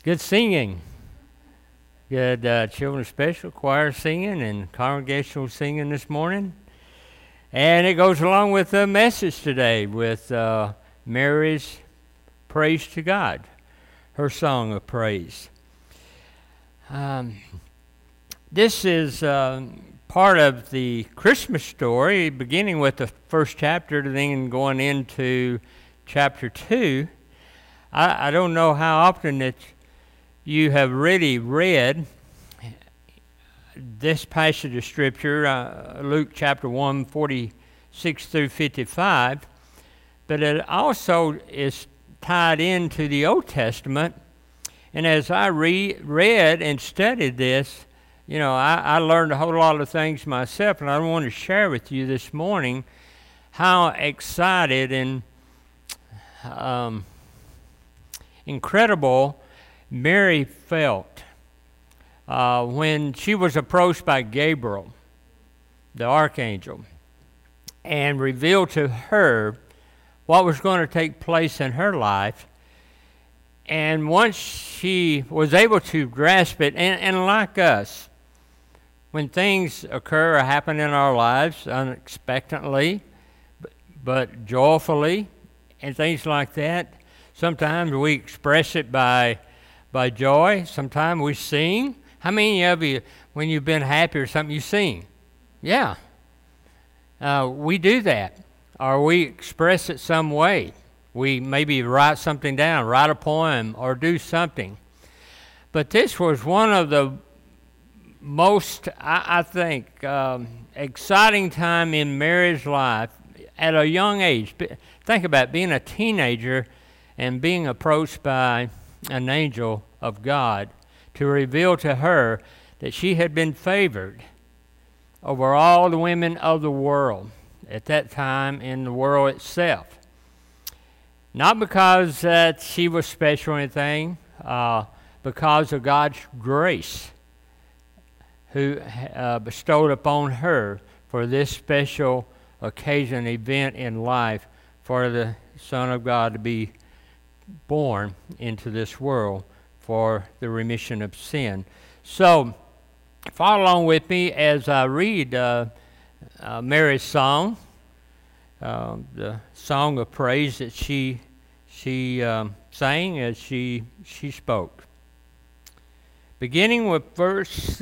Good singing. Good children's special choir singing and congregational singing this morning. And it goes along with the message today with Mary's praise to God, her song of praise. This is part of the Christmas story, beginning with the first chapter and then going into chapter 2. I don't know how often that you have really read this passage of Scripture, Luke chapter 1, 46 through 55, but it also is tied into the Old Testament. And as I read and studied this, I learned a whole lot of things myself, and I want to share with you this morning how excited and incredible Mary felt when she was approached by Gabriel, the archangel, and revealed to her what was going to take place in her life. And once she was able to grasp it, and like us, when things occur or happen in our lives unexpectedly, but joyfully, and things like that, sometimes we express it by joy. Sometimes we sing. How many of you, when you've been happy or something, you sing? Yeah. We do that. Or we express it some way. We maybe write something down, write a poem, or do something. But this was one of the most, I think, exciting time in Mary's life at a young age. Think about being a teenager and being approached by an angel of God to reveal to her that she had been favored over all the women of the world at that time in the world itself. Not because that she was special or anything, because of God's grace who bestowed upon her for this special occasion, event in life for the Son of God to be born into this world for the remission of sin. So, follow along with me as I read Mary's song, the song of praise that she sang as she spoke. Beginning with verse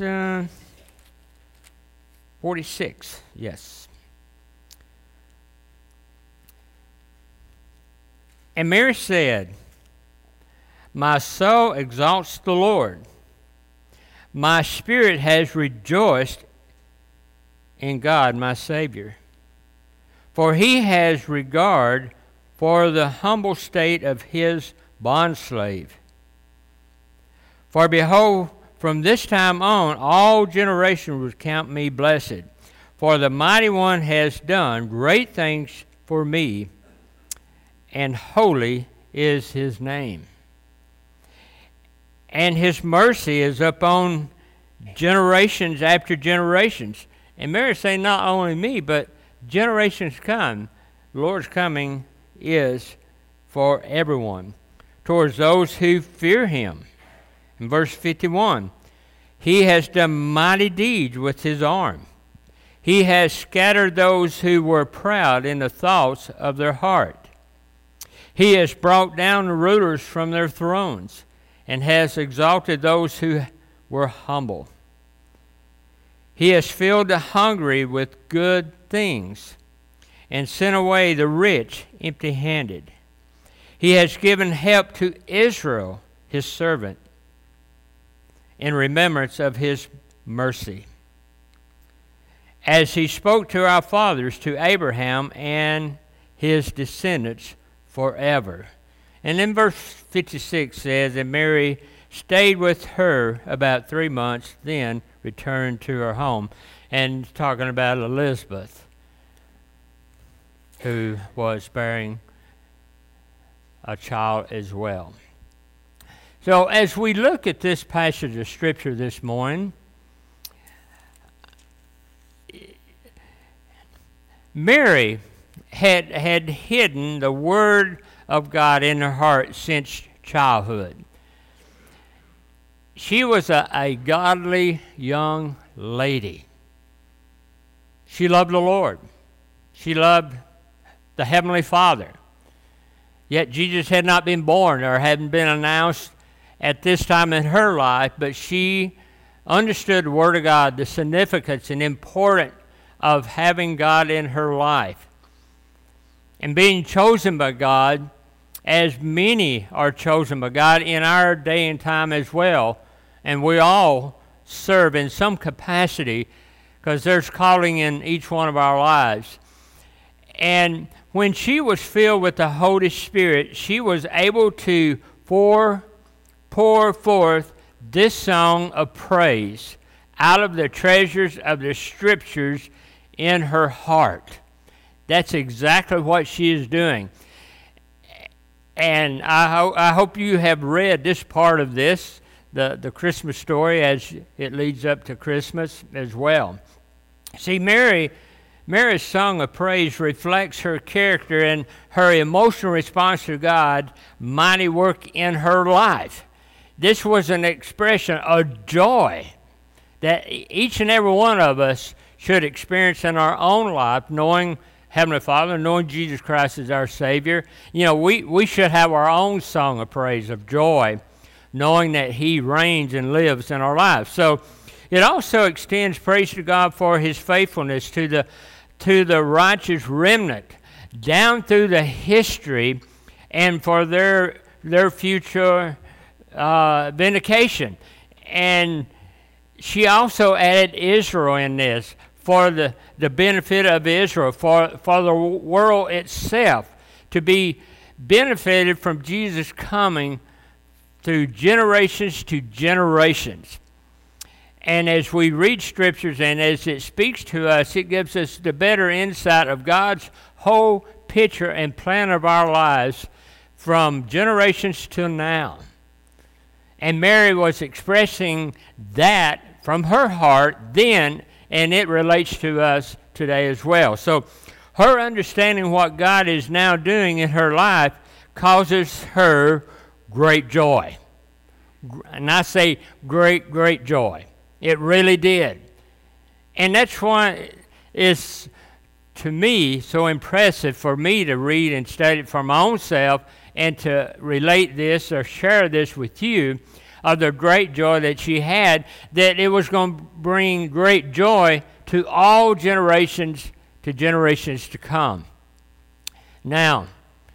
46, yes. And Mary said, "My soul exalts the Lord. My spirit has rejoiced in God my Savior. For he has regard for the humble state of his bondslave. For behold, from this time on, all generations will count me blessed. For the Mighty One has done great things for me, and holy is his name. And his mercy is upon generations after generations." And Mary's saying, not only me, but generations come. The Lord's coming is for everyone, towards those who fear him. In verse 51, he has done mighty deeds with his arm. He has scattered those who were proud in the thoughts of their heart. He has brought down the rulers from their thrones and has exalted those who were humble. He has filled the hungry with good things and sent away the rich empty-handed. He has given help to Israel, his servant, in remembrance of his mercy, as he spoke to our fathers, to Abraham and his descendants forever. And then verse 56 says, and Mary stayed with her about 3 months, then returned to her home. And talking about Elizabeth, who was bearing a child as well. So as we look at this passage of Scripture this morning, Mary had hidden the Word of God in her heart since childhood. she was a godly young lady. She loved the Lord. She loved the Heavenly Father. Yet Jesus had not been born or hadn't been announced at this time in her life, but she understood the Word of God, the significance and importance of having God in her life. And being chosen by God, as many are chosen by God in our day and time as well. And we all serve in some capacity because there's calling in each one of our lives. And when she was filled with the Holy Spirit, she was able to pour forth this song of praise out of the treasures of the Scriptures in her heart. That's exactly what she is doing. And I hope you have read this part of this, the Christmas story, as it leads up to Christmas as well. See, Mary's song of praise reflects her character and her emotional response to God's mighty work in her life. This was an expression of joy that each and every one of us should experience in our own life, knowing Heavenly Father, knowing Jesus Christ as our Savior. You know, we should have our own song of praise, of joy, knowing that He reigns and lives in our lives. So it also extends praise to God for His faithfulness to the righteous remnant down through the history and for their future vindication. And she also added Israel in this for the benefit of Israel, for the world itself to be benefited from Jesus coming through generations to generations. And as we read Scriptures and as it speaks to us, it gives us the better insight of God's whole picture and plan of our lives from generations till now. And Mary was expressing that from her heart then, and it relates to us today as well. So her understanding what God is now doing in her life causes her great joy. And I say great, great joy. It really did. And that's why it's, to me, so impressive for me to read and study it for my own self and to relate this or share this with you of the great joy that she had, that it was going to bring great joy to all generations to come. Now,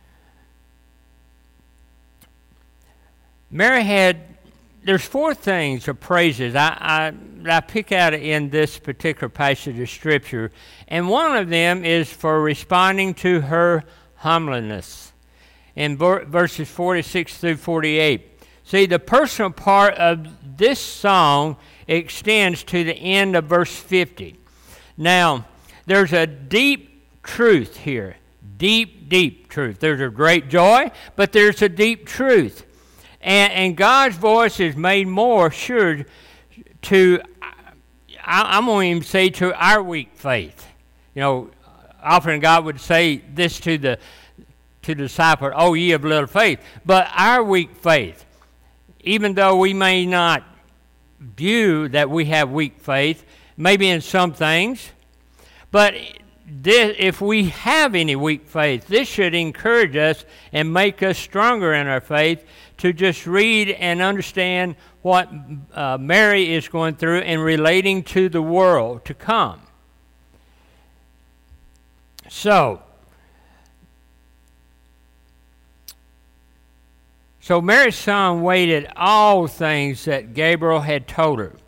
Mary had, there's 4 things of praises I pick out in this particular passage of Scripture, and one of them is for responding to her humbleness in verses 46 through 48. See, the personal part of this song extends to the end of verse 50. Now, there's a deep truth here. Deep, deep truth. There's a great joy, but there's a deep truth. And God's voice is made more sure to, I'm going to even say, to our weak faith. You know, often God would say this to the disciple, "Oh, ye of little faith." But our weak faith, even though we may not view that we have weak faith, maybe in some things, but if we have any weak faith, this should encourage us and make us stronger in our faith to just read and understand what Mary is going through and relating to the world to come. So Mary's son waited all things that Gabriel had told her.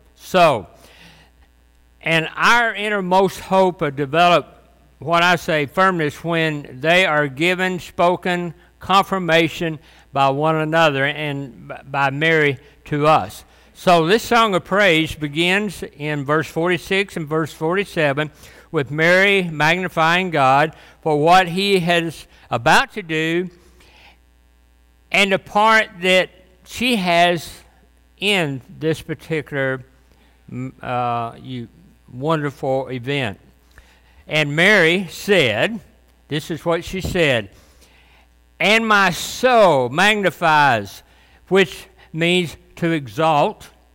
And our innermost hope of develop what I say firmness when they are given, spoken confirmation by one another and by Mary to us. So this song of praise begins in verse 46 and verse 47 with Mary magnifying God for what He is about to do and the part that she has in this particular wonderful event. And Mary said, this is what she said, "And my soul magnifies," which means to exalt,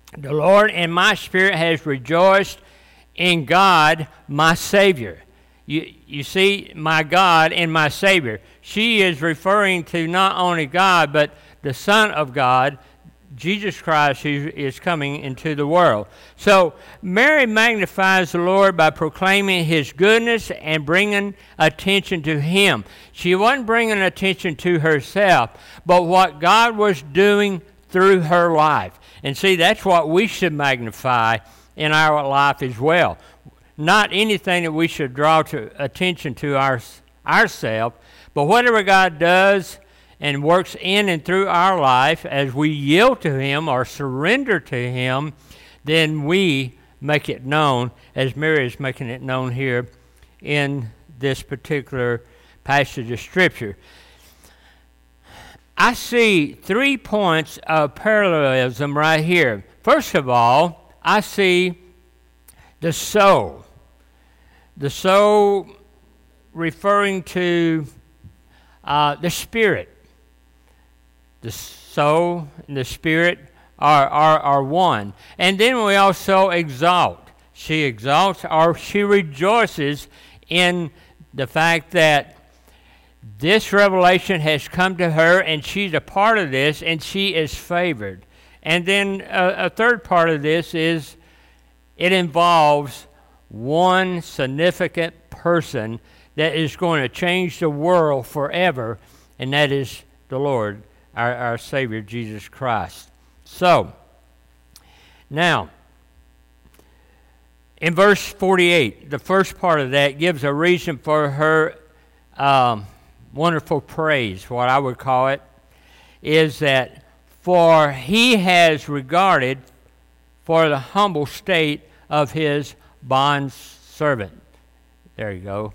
The Lord and my spirit has rejoiced in God, my Savior. You see, my God and my Savior. She is referring to not only God, but the Son of God, Jesus Christ, who is coming into the world. So Mary magnifies the Lord by proclaiming His goodness and bringing attention to Him. She wasn't bringing attention to herself, but what God was doing through her life. And see, that's what we should magnify in our life as well. Not anything that we should draw to attention to ourselves, but whatever God does and works in and through our life as we yield to Him or surrender to Him, then we make it known, as Mary is making it known here in this particular passage of Scripture. I see 3 points of parallelism right here. First of all, I see the soul. The soul referring to the spirit. The soul and the spirit are one. And then we also exalt. She exalts or she rejoices in the fact that this revelation has come to her and she's a part of this and she is favored. And then a third part of this is it involves one significant person that is going to change the world forever, and that is the Lord, our Savior, Jesus Christ. So, now, in verse 48, the first part of that gives a reason for her wonderful praise, what I would call it, is that for He has regarded for the humble state of His bond servant. There you go.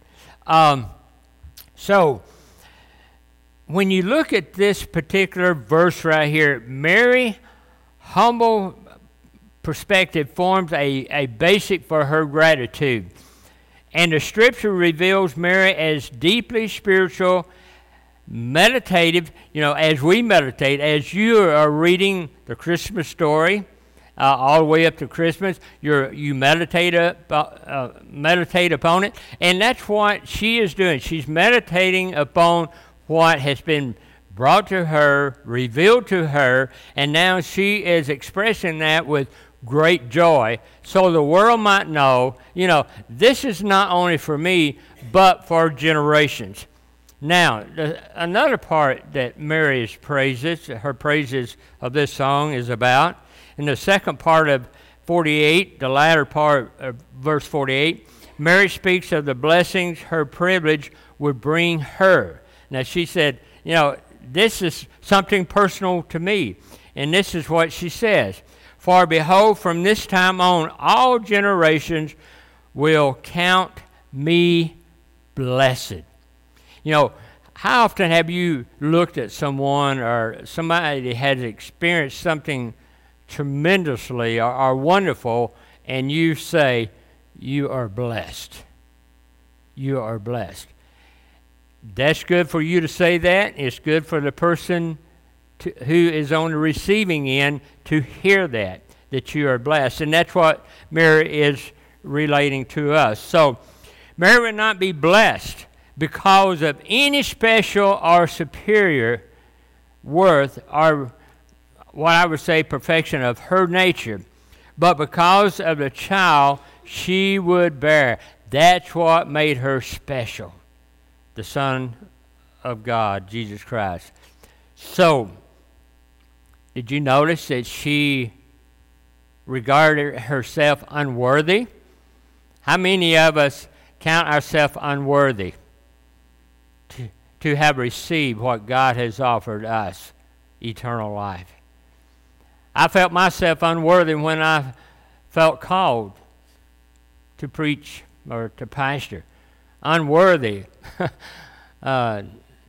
So, when you look at this particular verse right here, Mary's humble perspective forms a basic for her gratitude. And the Scripture reveals Mary as deeply spiritual, meditative, as we meditate, as you are reading the Christmas story, all the way up to Christmas, you meditate upon it, and that's what she is doing. She's meditating upon what has been brought to her, revealed to her, and now she is expressing that with great joy, so the world might know, this is not only for me, but for generations. Now, another part that Mary's praises, her praises of this song is about, in the second part of 48, the latter part of verse 48, Mary speaks of the blessings her privilege would bring her. Now, she said, this is something personal to me. And this is what she says. For behold, from this time on, all generations will count me blessed. How often have you looked at someone or somebody that has experienced something tremendously or wonderful, and you say, you are blessed. You are blessed. That's good for you to say that. It's good for the person who is on the receiving end to hear that you are blessed. And that's what Mary is relating to us. So, Mary would not be blessed because of any special or superior worth or what I would say perfection of her nature, but because of the child she would bear. That's what made her special, the Son of God, Jesus Christ. So, did you notice that she regarded herself unworthy? How many of us count ourselves unworthy to have received what God has offered us, eternal life? I felt myself unworthy when I felt called to preach or to pastor. Unworthy to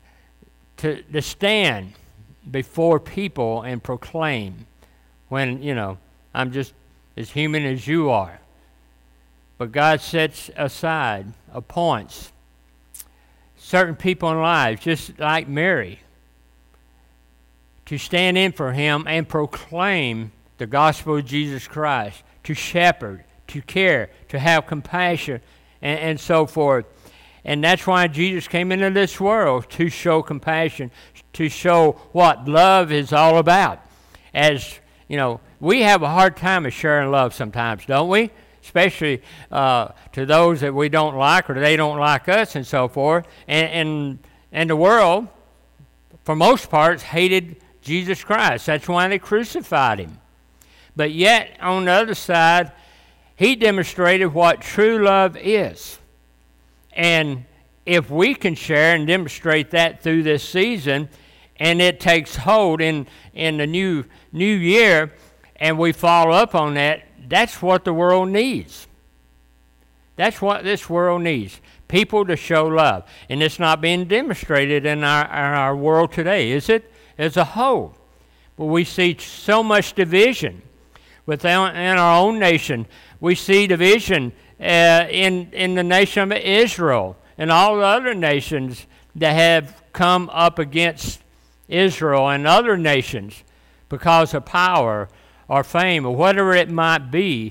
stand before people and proclaim when, I'm just as human as you are. But God sets aside, appoints certain people in lives, just like Mary, to stand in for Him and proclaim the gospel of Jesus Christ, to shepherd, to care, to have compassion, and so forth. And that's why Jesus came into this world, to show compassion, to show what love is all about. As, you know, we have a hard time of sharing love sometimes, don't we? Especially to those that we don't like or they don't like us and so forth. And the world, for most parts, hated Jesus Christ. That's why they crucified him. But yet, on the other side, he demonstrated what true love is. And if we can share and demonstrate that through this season, and it takes hold in the new year, and we follow up on that, that's what the world needs. That's what this world needs. People to show love. And it's not being demonstrated in our world today, is it? As a whole. But we see so much division in our own nation. We see division in the nation of Israel and all the other nations that have come up against Israel and other nations because of power or fame or whatever it might be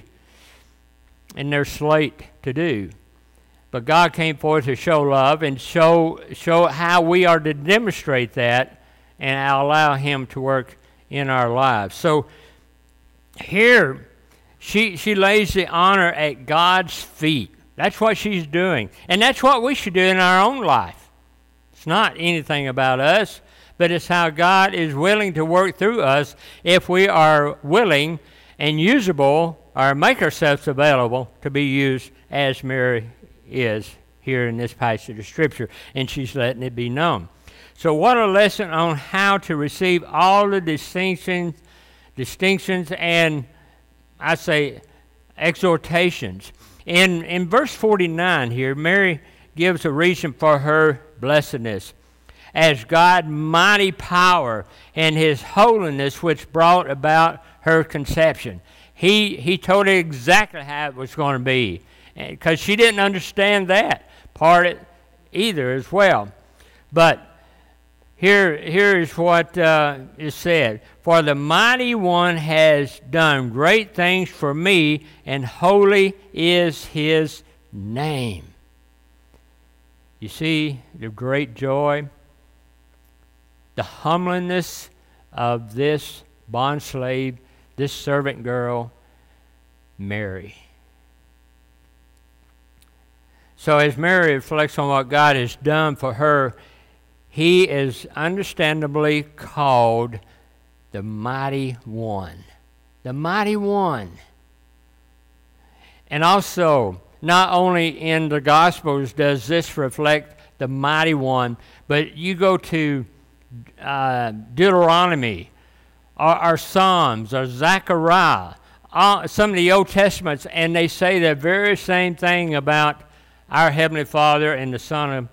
in their slate to do. But God came forth to show love and show how we are to demonstrate that and allow him to work in our lives. So here, she lays the honor at God's feet. That's what she's doing. And that's what we should do in our own life. It's not anything about us, but it's how God is willing to work through us if we are willing and usable or make ourselves available to be used as Mary is here in this passage of Scripture. And she's letting it be known. So what a lesson on how to receive all the distinctions and I say exhortations. In verse 49 here, Mary gives a reason for her blessedness. As God's mighty power and his holiness which brought about her conception. He told her exactly how it was going to be. Because she didn't understand that part either as well. But here is what is said. For the mighty one has done great things for me, and holy is his name. You see the great joy, the humbleness of this bondslave, this servant girl, Mary. So as Mary reflects on what God has done for her, he is understandably called the Mighty One. The Mighty One. And also, not only in the Gospels does this reflect the Mighty One, but you go to Deuteronomy, or Psalms, or Zechariah, some of the Old Testaments, and they say the very same thing about our Heavenly Father and the Son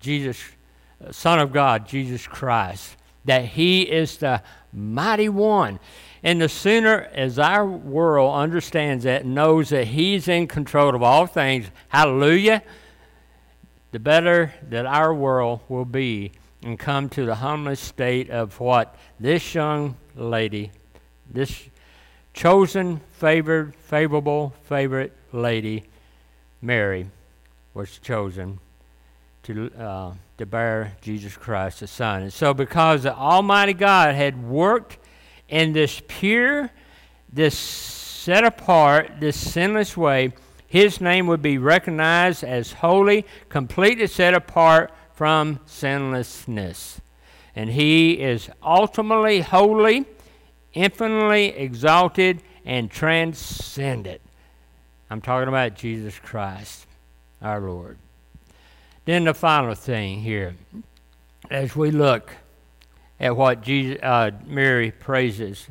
of God, Jesus Christ, that he is the Mighty One. And the sooner as our world understands that and knows that he's in control of all things, hallelujah, the better that our world will be and come to the humblest state of what this young lady, this chosen, favorable, favorite lady, Mary, was chosen to bear Jesus Christ, the Son. And so because the Almighty God had worked in this pure, this set apart, this sinless way, his name would be recognized as holy, completely set apart from sinlessness. And he is ultimately holy, infinitely exalted, and transcendent. I'm talking about Jesus Christ, our Lord. Then the final thing here, as we look at what Mary praises,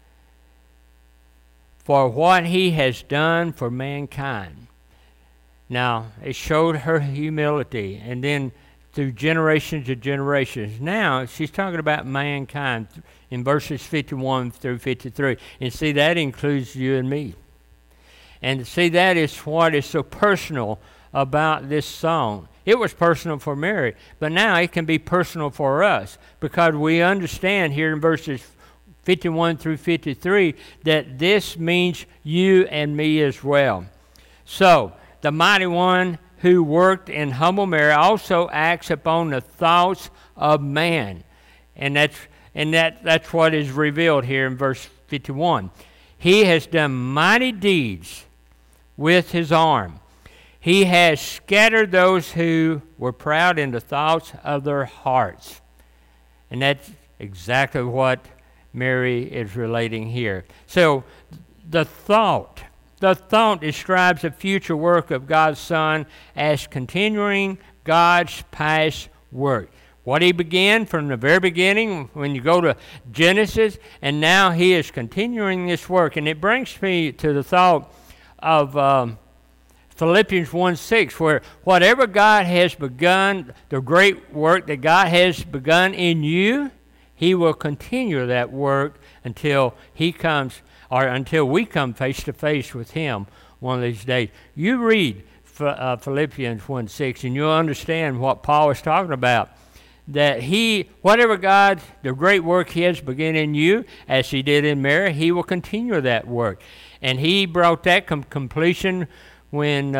for what he has done for mankind. Now, it showed her humility, and then through generations and generations. Now, she's talking about mankind in verses 51 through 53. And see, that includes you and me. And see, that is what is so personal about this song. It was personal for Mary, but now it can be personal for us because we understand here in verses 51 through 53, that this means you and me as well. So, the mighty one who worked in humble Mary also acts upon the thoughts of man. And that's what is revealed here in verse 51. He has done mighty deeds with his arm. He has scattered those who were proud in the thoughts of their hearts. And that's exactly what Mary is relating here. So the thought describes the future work of God's Son as continuing God's past work. What he began from the very beginning, when you go to Genesis, and now he is continuing this work. And it brings me to the thought of Philippians 1:6, where whatever God has begun, the great work that God has begun in you, he will continue that work until he comes, or until we come face to face with him one of these days. You read Philippians 1:6, and you'll understand what Paul is talking about. That whatever God, the great work he has begun in you, as he did in Mary, he will continue that work. And he brought that completion when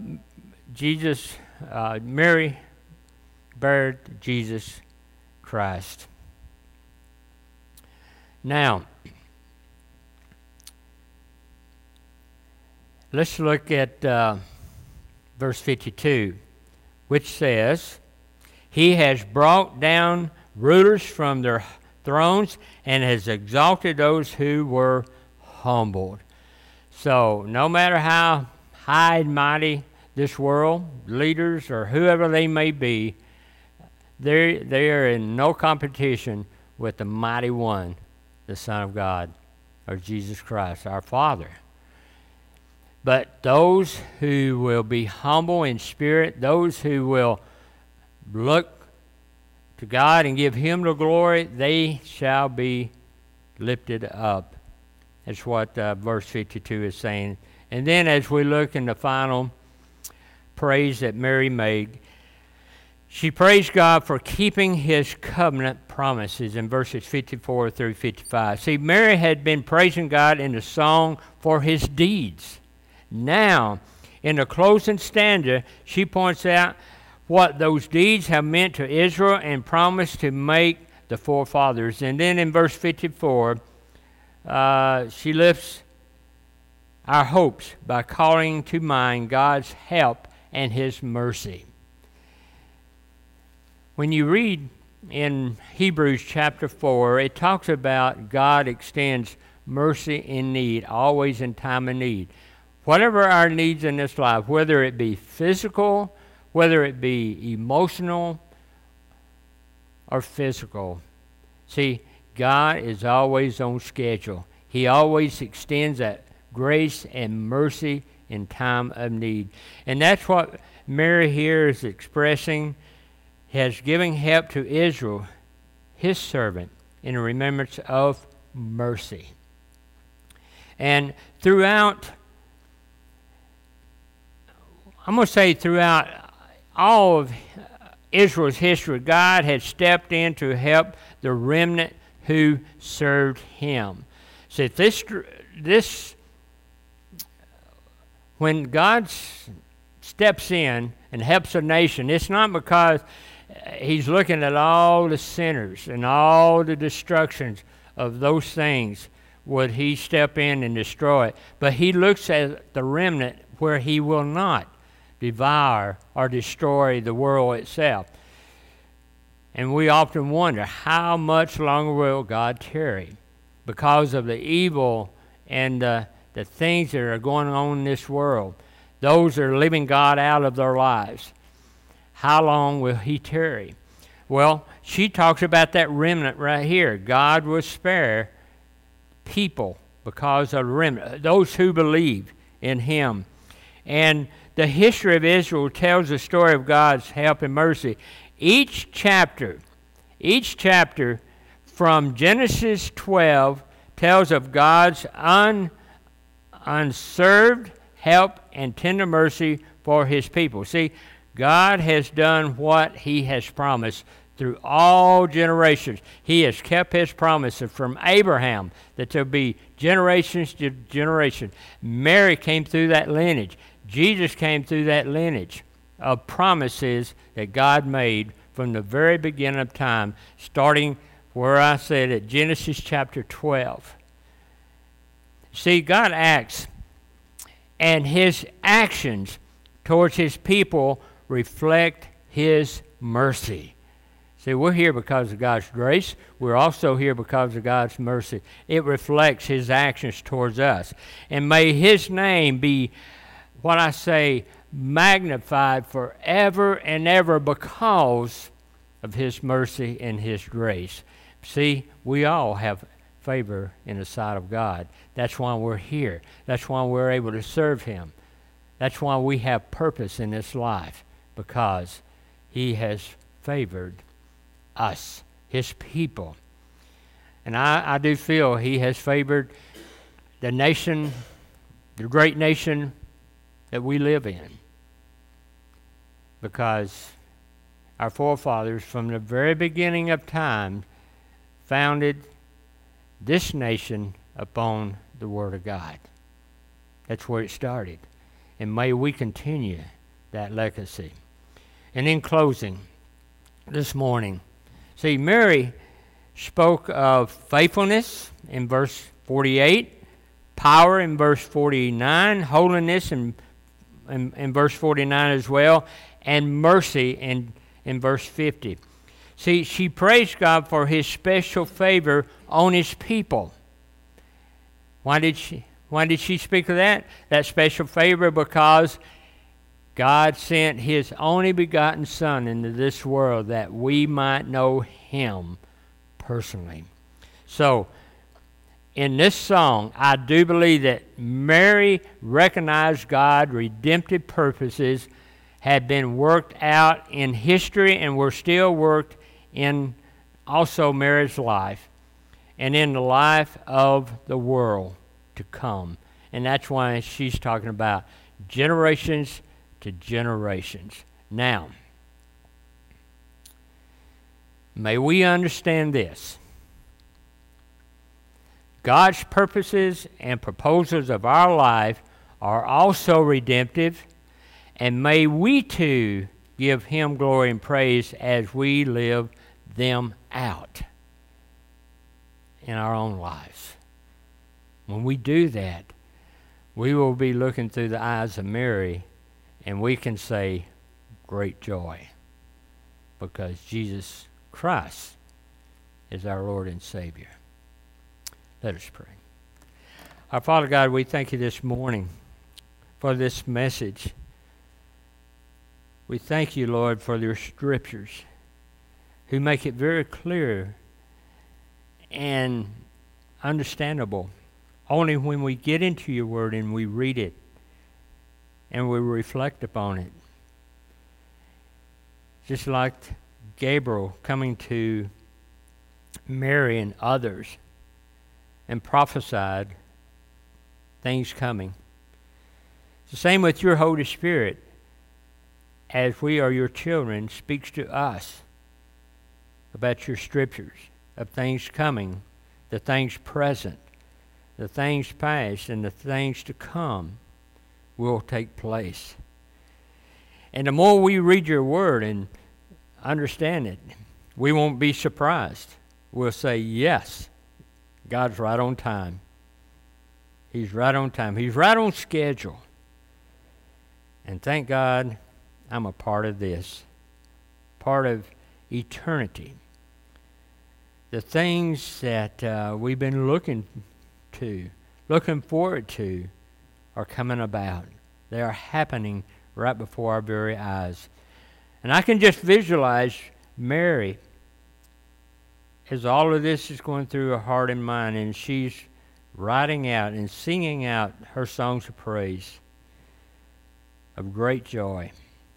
Mary buried Jesus Christ. Now, let's look at verse 52, which says, he has brought down rulers from their thrones and has exalted those who were humbled. So, no matter how high and mighty this world, leaders or whoever they may be, they are in no competition with the mighty one, the Son of God, or Jesus Christ, our Father. But those who will be humble in spirit, those who will look to God and give him the glory, they shall be lifted up. That's what verse 52 is saying. And then as we look in the final praise that Mary made, she praised God for keeping his covenant promises in verses 54 through 55. See, Mary had been praising God in the song for his deeds. Now, in the closing stanza, she points out what those deeds have meant to Israel and promised to make the forefathers. And then in verse 54, she lifts our hopes by calling to mind God's help and his mercy. When you read in Hebrews chapter 4, it talks about God extends mercy in need, always in time of need. Whatever our needs in this life, whether it be physical, whether it be emotional or physical. See, God is always on schedule. He always extends that grace and mercy in time of need. And that's what Mary here is expressing, has given help to Israel, his servant, in remembrance of mercy. And throughout all of Israel's history, God had stepped in to help the remnant who served him. So when God steps in and helps a nation, it's not because he's looking at all the sinners and all the destructions of those things would he step in and destroy it. But he looks at the remnant where he will not devour or destroy the world itself. And we often wonder, how much longer will God tarry? Because of the evil and the things that are going on in this world. Those that are living God out of their lives. How long will he tarry? Well, she talks about that remnant right here. God will spare people because of the remnant, those who believe in him. And the history of Israel tells the story of God's help and mercy. Each chapter from Genesis 12 tells of God's unserved help and tender mercy for his people. See, God has done what he has promised through all generations. He has kept his promises from Abraham that there'll be generations to generation. Mary came through that lineage. Jesus came through that lineage of promises that God made from the very beginning of time, starting where I said at Genesis chapter 12. See, God acts, and his actions towards his people reflect his mercy. See, we're here because of God's grace. We're also here because of God's mercy. It reflects his actions towards us. And may his name be, what I say, magnified forever and ever because of his mercy and his grace. See, we all have favor in the sight of God. That's why we're here. That's why we're able to serve him. That's why we have purpose in this life, because he has favored us, his people. And I do feel he has favored the nation, the great nation that we live in, because our forefathers from the very beginning of time founded this nation upon the Word of God. That's where it started. And may we continue that legacy. And in closing, this morning, see, Mary spoke of faithfulness in verse 48, power in verse 49, holiness in verse 49 as well, and mercy in verse 50. See, she praised God for his special favor on his people. Why did she speak of that? That special favor because God sent his only begotten Son into this world that we might know him personally. So, in this song, I do believe that Mary recognized God's redemptive purposes had been worked out in history and were still worked in also Mary's life and in the life of the world to come. And that's why she's talking about generations to generations. Now, may we understand this. God's purposes and proposals of our life are also redemptive, and may we too give him glory and praise as we live them out in our own lives. When we do that, we will be looking through the eyes of Mary, and we can say, great joy, because Jesus Christ is our Lord and Savior. Let us pray. Our Father God, we thank you this morning for this message. We thank you, Lord, for your scriptures, who make it very clear and understandable only when we get into your word and we read it and we reflect upon it. Just like Gabriel coming to Mary and others and prophesied things coming. It's the same with your Holy Spirit, as we are your children, speaks to us about your scriptures, of things coming, the things present, the things past, and the things to come will take place. And the more we read your word and understand it, we won't be surprised. We'll say, yes, God's right on time. He's right on time. He's right on schedule. And thank God I'm a part of this, part of eternity. The things that we've been looking forward to, are coming about. They are happening right before our very eyes. And I can just visualize Mary as all of this is going through her heart and mind, and she's writing out and singing out her songs of praise, of great joy.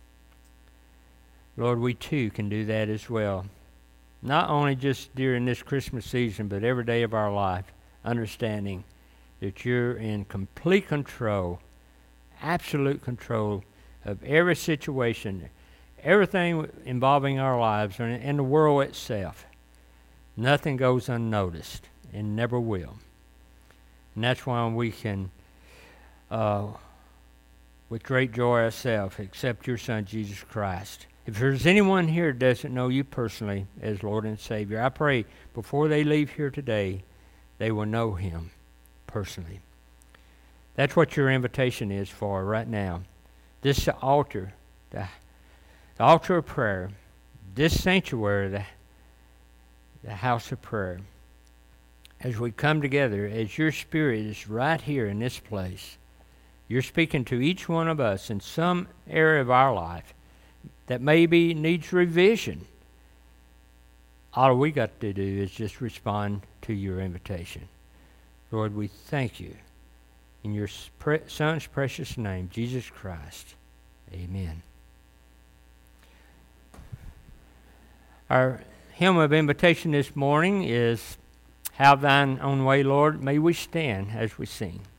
Lord, we too can do that as well. Not only just during this Christmas season, but every day of our life, understanding that you're in complete control, absolute control of every situation, everything involving our lives and the world itself. Nothing goes unnoticed and never will. And that's why we can, with great joy ourselves, accept your Son, Jesus Christ. If there's anyone here that doesn't know you personally as Lord and Savior, I pray before they leave here today, they will know him personally. That's what your invitation is for right now. This altar, the altar of prayer, this sanctuary, the house of prayer. As we come together, as your Spirit is right here in this place, you're speaking to each one of us in some area of our life that maybe needs revision. All we got to do is just respond to your invitation. Lord, we thank you. In your Son's precious name, Jesus Christ. Amen. Our hymn of invitation this morning is Have Thine Own Way, Lord. May we stand as we sing.